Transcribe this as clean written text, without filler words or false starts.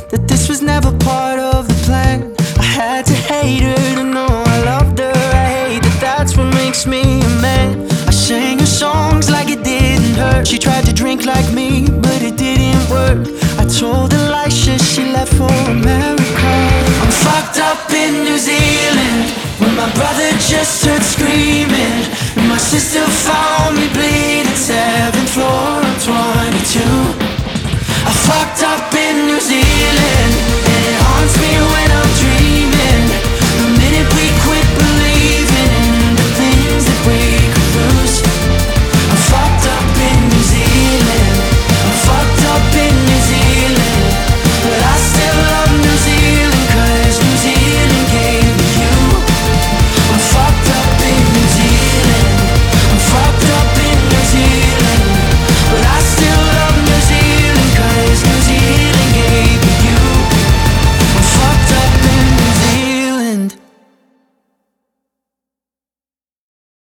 that this was never part of the plan. I had to hate her to know I loved her. I hate that that's what makes me a man. I sang her songs like it didn't hurt. She tried to drink like me, but it didn't work. I told her lies, she left for America. I'm fucked up in New Zealand, when my brother just heard screaming, and my sister found